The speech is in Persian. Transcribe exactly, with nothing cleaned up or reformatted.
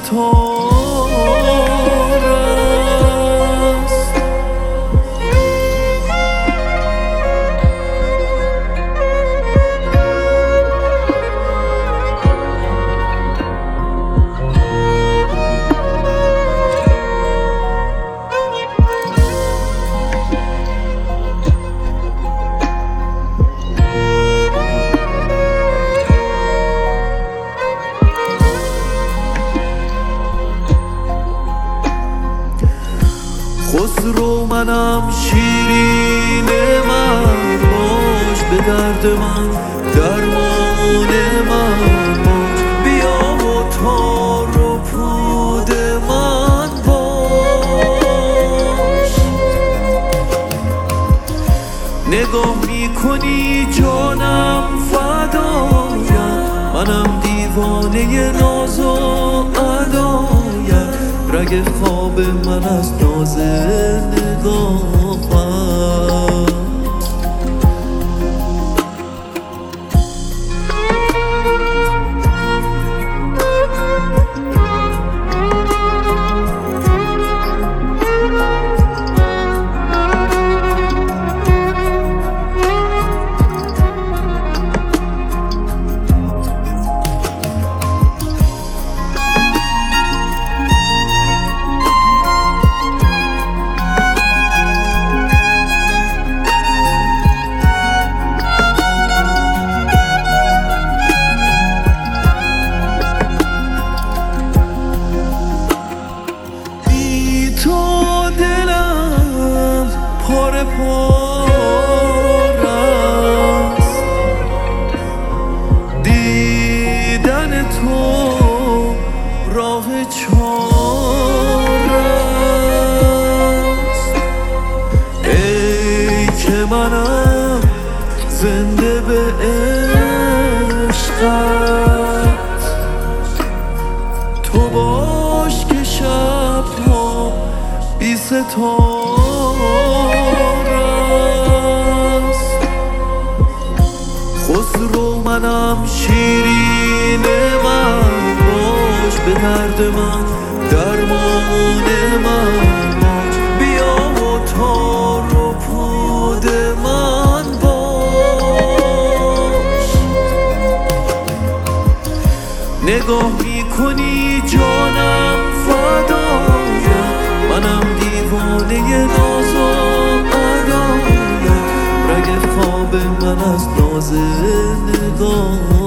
ستاره است. خسرو منم شیرین من باش، به درد من درمان من باش، بیا و تار و پود من باش. نگاه میکنی جانم فدایم، منم دیوانه ناز و ادایم، رگ خواب من از ناز نگاهم. پاره پاره است، دیدن تو راه چاره است. ای که منم زنده به عشقت، تو باش که شبها بی ستاره است. خسرو منم شیرین من باش، به درد من درمان من باش، بیا و تار و پود من باش. نگاه میکنی جانم فدایم، منم دیوانه ناز و ادایم، رگ خواب من از ناز نگاه